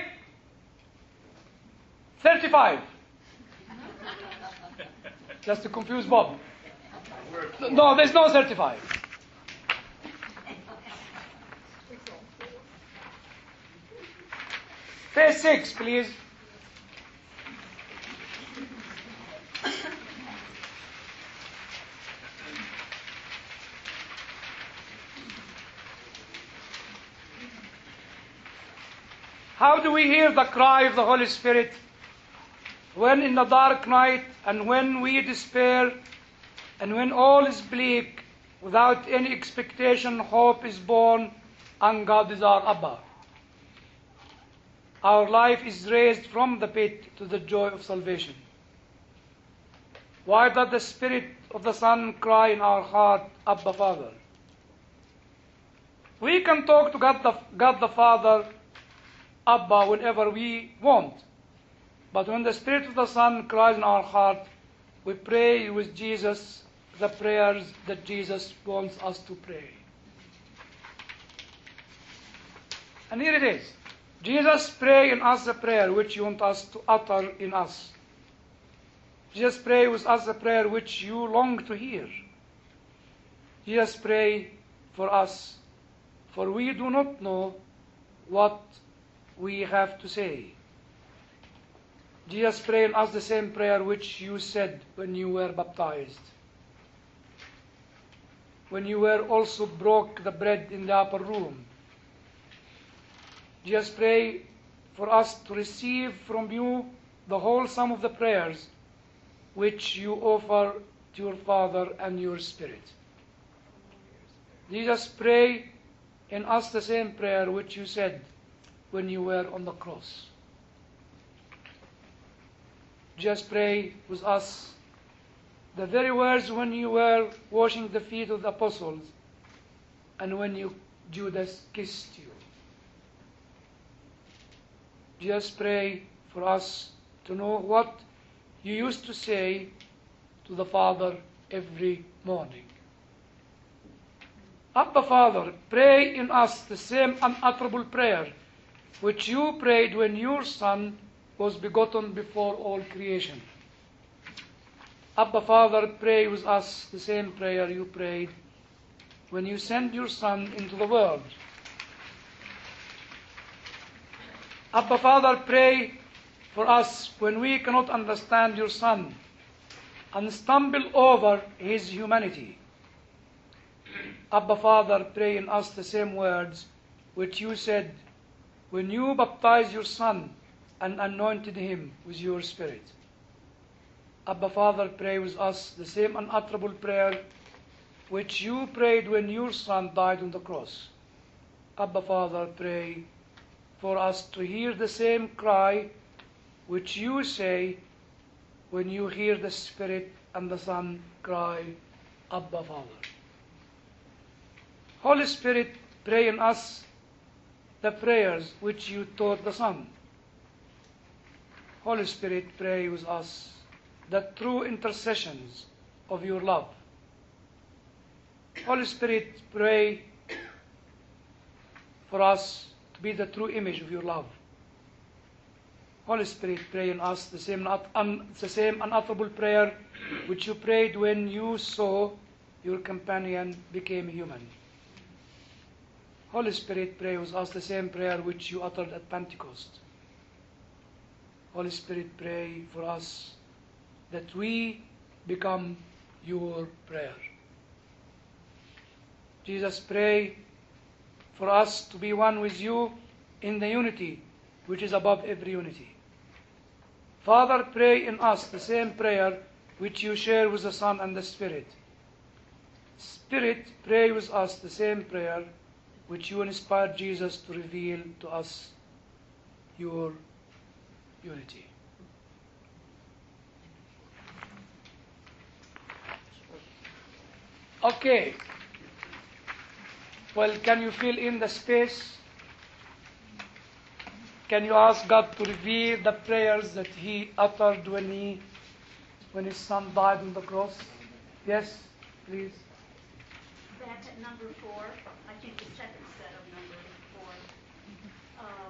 thirty-five. Just to confuse Bob. No, there's no thirty-five. Page six, please. How do we hear the cry of the Holy Spirit? When in the dark night, and when we despair, and when all is bleak, without any expectation, hope is born, and God is our Abba. Our life is raised from the pit to the joy of salvation. Why does the Spirit of the Son cry in our heart, Abba, Father? We can talk to God the, God the Father, Abba, whenever we want. But when the Spirit of the Son cries in our heart, we pray with Jesus the prayers that Jesus wants us to pray. And here it is. Jesus pray in us the prayer which you want us to utter in us. Jesus pray with us the prayer which you long to hear. Jesus pray for us, for we do not know what we have to say. Jesus, pray in us the same prayer which you said when you were baptized. When you were also broke the bread in the upper room. Jesus, pray for us to receive from you the whole sum of the prayers which you offer to your Father and your Spirit. Jesus, pray in us the same prayer which you said when you were on the cross. Just pray with us the very words when you were washing the feet of the apostles and when you, Judas kissed you. Just pray for us to know what you used to say to the Father every morning. Abba, Father, pray in us the same unutterable prayer which you prayed when your Son was begotten before all creation. Abba, Father, pray with us the same prayer you prayed when you sent your Son into the world. Abba, Father, pray for us when we cannot understand your Son and stumble over his humanity. Abba, Father, pray in us the same words which you said when you baptized your Son and anointed him with your Spirit. Abba, Father, pray with us the same unutterable prayer which you prayed when your Son died on the cross. Abba, Father, pray for us to hear the same cry which you say when you hear the Spirit and the Son cry, Abba, Father. Holy Spirit, pray in us the prayers which you taught the Son. Holy Spirit, pray with us the true intercessions of your love. Holy Spirit, pray for us to be the true image of your love. Holy Spirit, pray in us the same, un, the same unutterable prayer which you prayed when you saw your companion became human. Holy Spirit, pray with us the same prayer which you uttered at Pentecost. Holy Spirit, pray for us that we become your prayer. Jesus, pray for us to be one with you in the unity which is above every unity. Father, pray in us the same prayer which you share with the Son and the Spirit. Spirit, pray with us the same prayer which you inspired Jesus to reveal to us your unity. Okay. Well, can you fill in the space? Can you ask God to reveal the prayers that he uttered when he, when his Son died on the cross? Yes, please. Back at number four, I think the second set of number four. Um,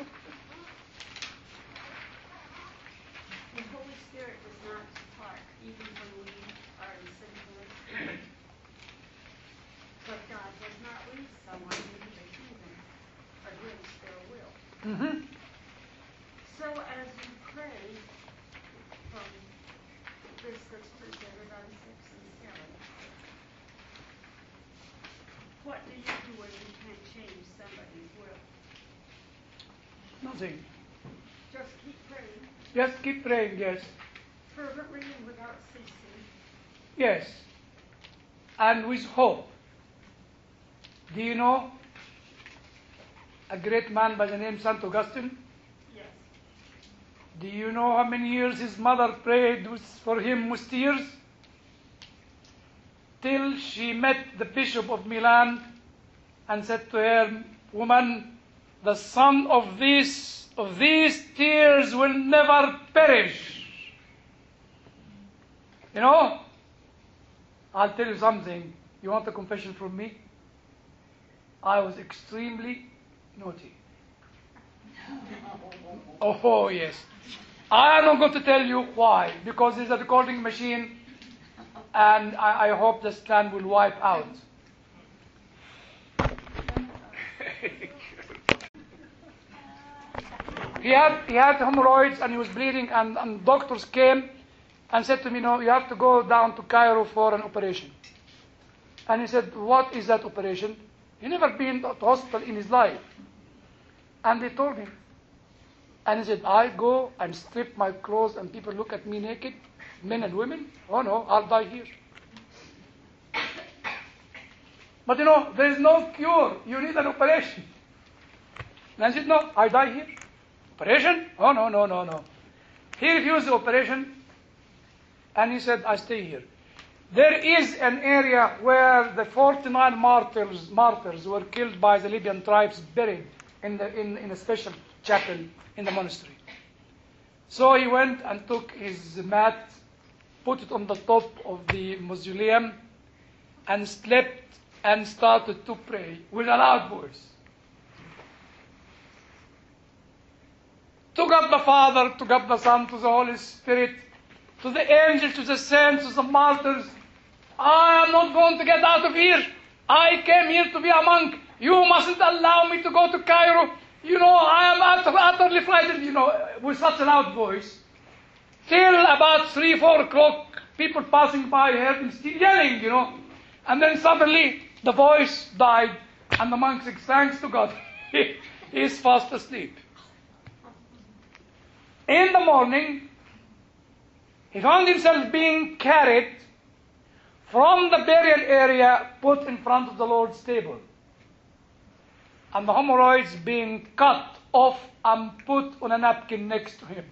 the Holy Spirit does not depart even when we are in sinful nature. But God does not leave someone into the kingdom against their will. Mm-hmm. So as you pray from this that's presented on six and seven, what do you do when you can't change somebody's will? Nothing. Just keep praying Just keep praying, yes. fervently and without ceasing. Yes. And with hope. Do you know a great man by the name Saint Augustine? Yes. Do you know how many years his mother prayed with, for him with tears? Till she met the Bishop of Milan and said to her, "Woman, the son of these, of these tears will never perish." You know, I'll tell you something. You want a confession from me? I was extremely naughty. Oh, yes. I am not going to tell you why, because there's a recording machine, and I, I hope the scan will wipe out. He had, he had hemorrhoids and he was bleeding, and, and doctors came and said to me, no, you have to go down to Cairo for an operation. And he said, what is that operation? He never been to hospital in his life. And they told him. And he said, I go and strip my clothes and people look at me naked, men and women. Oh no, I'll die here. But you know, there is no cure. You need an operation. And I said, no, I die here. Operation? Oh no, no, no, no. He refused the operation. And he said, I stay here. There is an area where the forty-nine martyrs, martyrs were killed by the Libyan tribes, buried in, the, in, in a special chapel in the monastery. So he went and took his mat, put it on the top of the mausoleum, and slept and started to pray with a loud voice. To God the Father, to God the Son, to the Holy Spirit, to the angels, to the saints, to the martyrs, I am not going to get out of here. I came here to be a monk. You mustn't allow me to go to Cairo. You know, I am utter, utterly frightened, you know, with such a loud voice. Till about three, four o'clock, people passing by heard him still yelling, you know. And then suddenly, the voice died, and the monk said, thanks to God, he is fast asleep. In the morning, he found himself being carried from the burial area, put in front of the Lord's table. And the hemorrhoids being cut off and put on a napkin next to him.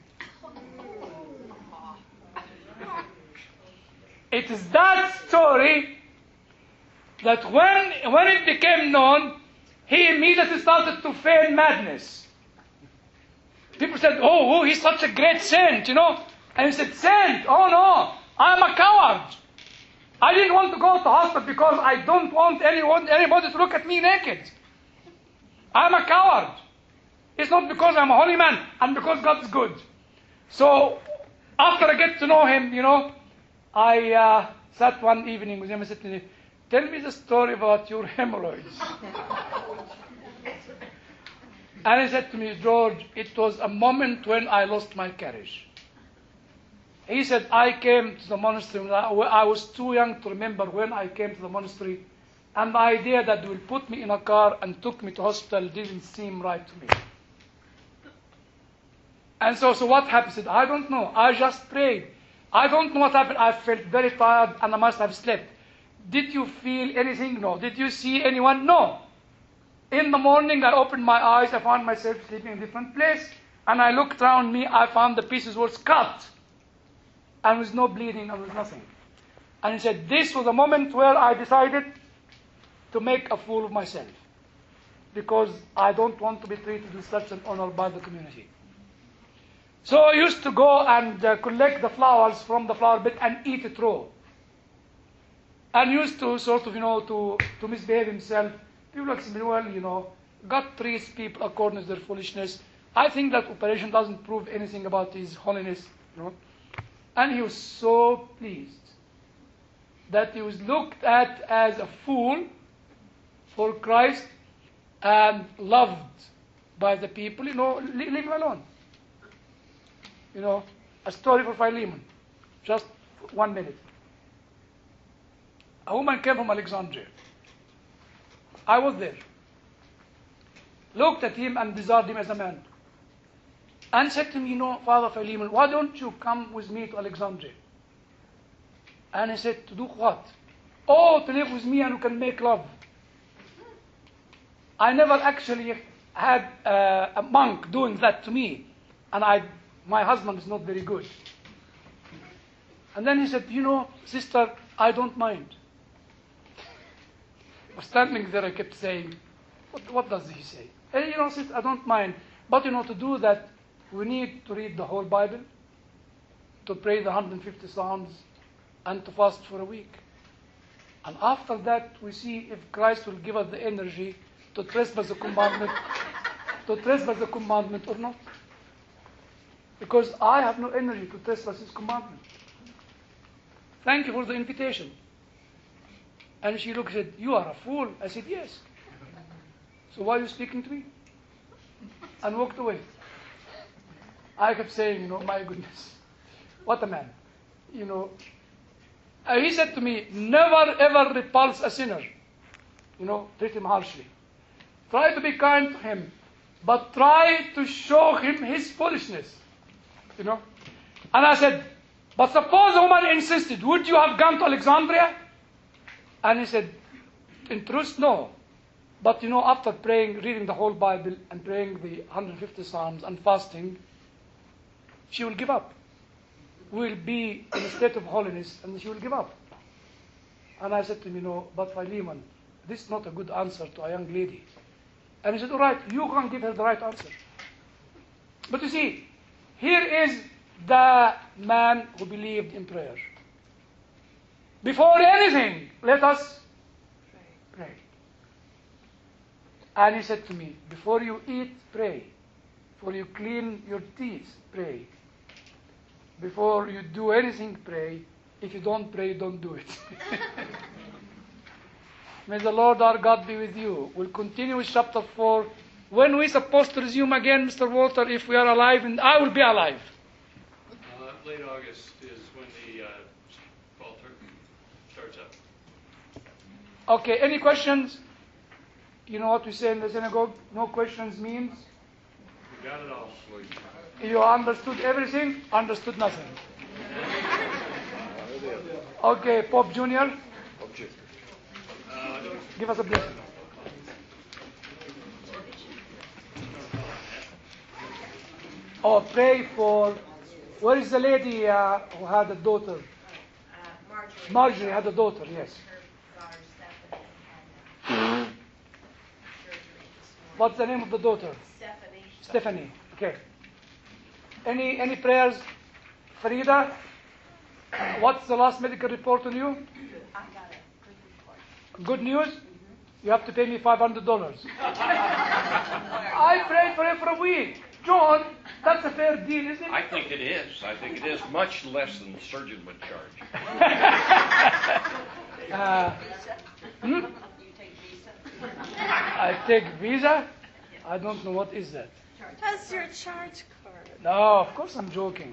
It is that story that when, when it became known, he immediately started to feign madness. People said, oh, oh, he's such a great saint, you know. And he said, saint? Oh no, I'm a coward. I didn't want to go to hospital because I don't want anyone, anybody to look at me naked. I'm a coward. It's not because I'm a holy man and because God is good. So after I get to know him, you know, I uh, sat one evening with him and said to him, tell me the story about your hemorrhoids. And he said to me, George, it was a moment when I lost my carriage. He said, I came to the monastery, I was too young to remember when I came to the monastery, and the idea that they will put me in a car and took me to hospital didn't seem right to me. And so, so what happened? He said, I don't know, I just prayed. I don't know what happened, I felt very tired and I must have slept. Did you feel anything? No. Did you see anyone? No. In the morning I opened my eyes, I found myself sleeping in a different place, and I looked around me, I found the pieces was cut. And with no bleeding and with nothing. And he said, this was a moment where I decided to make a fool of myself. Because I don't want to be treated with such an honor by the community. So I used to go and uh, collect the flowers from the flower bed and eat it raw. And used to sort of, you know, to, to misbehave himself. People like me, well, you know, God treats people according to their foolishness. I think that operation doesn't prove anything about his holiness, you know. And he was so pleased that he was looked at as a fool for Christ and loved by the people. You know, leave him alone. You know, a story for Philemon. Just one minute. A woman came from Alexandria. I was there. Looked at him and desired him as a man. And said to me, you know, Father Philemon, why don't you come with me to Alexandria? And he said, to do what? Oh, to live with me and we can make love. I never actually had uh, a monk doing that to me. And I, my husband is not very good. And then he said, you know, sister, I don't mind. I was standing there, I kept saying, what, what does he say? And, you know, sister, I don't mind. But, you know, to do that, we need to read the whole Bible, to pray the one hundred fifty Psalms, and to fast for a week. And after that, we see if Christ will give us the energy to trespass the commandment, to trespass the commandment or not. Because I have no energy to trespass his commandment. Thank you for the invitation. And she looked and said, you are a fool. I said, yes. So why are you speaking to me? And walked away. I kept saying, you know, my goodness, what a man. You know, uh, he said to me, never ever repulse a sinner. You know, treat him harshly. Try to be kind to him, but try to show him his foolishness. You know? And I said, but suppose a woman insisted, would you have gone to Alexandria? And he said, in truth, no. But you know, after praying, reading the whole Bible and praying the one hundred fifty Psalms and fasting, she will give up. Will be in a state of holiness and she will give up. And I said to him, you know, but Philemon, this is not a good answer to a young lady. And he said, all right, you can give her the right answer. But you see, here is the man who believed in prayer. Before anything, let us pray. And he said to me, before you eat, pray. Before you clean your teeth, pray. Before you do anything, pray. If you don't pray, don't do it. May the Lord our God be with you. We'll continue with chapter four. When are we supposed to resume again, Mister Walter, if we are alive? And I will be alive. Uh, late August is when the uh, fall tur- starts up. Okay, any questions? You know what we say in the synagogue? No questions means? We got it all. You understood everything? Understood nothing. Okay, Pope Junior, Uh, give us a blessing. Oh, pray for. Where is the lady uh, who had a daughter? Uh, Marjorie. Marjorie had a daughter, yes. Her daughter Stephanie had uh, surgery this morning. What's the name of the daughter? Stephanie. Stephanie. Okay. Any any prayers? Farida, what's the last medical report on you? I got a good report. Good news? You have to pay me five hundred dollars. I prayed for her for a week. John, that's a fair deal, isn't it? I think it is. I think it is much less than the surgeon would charge. uh, hmm? You take Visa? I take Visa? I don't know what is that. That's your charge card. No, of course I'm joking.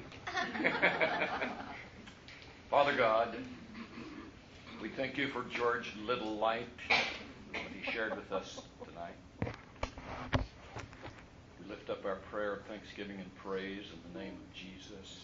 Father God, we thank you for George Little Light, what he shared with us tonight. We lift up our prayer of thanksgiving and praise in the name of Jesus.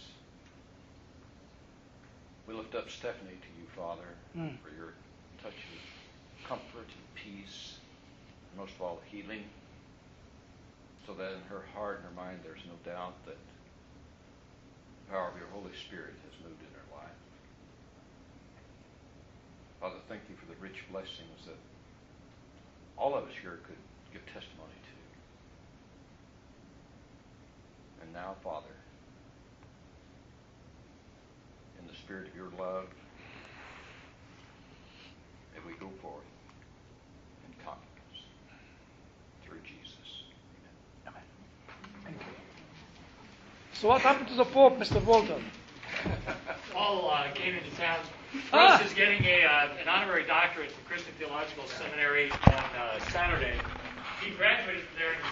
We lift up Stephanie to you, Father, Mm. for your touch of comfort and peace, and most of all, healing, so that in her heart and her mind there's no doubt that the power of your Holy Spirit has moved in her life. Father, thank you for the rich blessings that all of us here could give testimony to. And now, Father, in the spirit of your love, may we go forth in confidence through Jesus. Amen. Thank you. So what happened to the Pope, Mister Walter? Paul uh, came into town. Ah. Russ is getting a, uh, an honorary doctorate from Christian Theological Seminary on uh, Saturday. He graduated from there in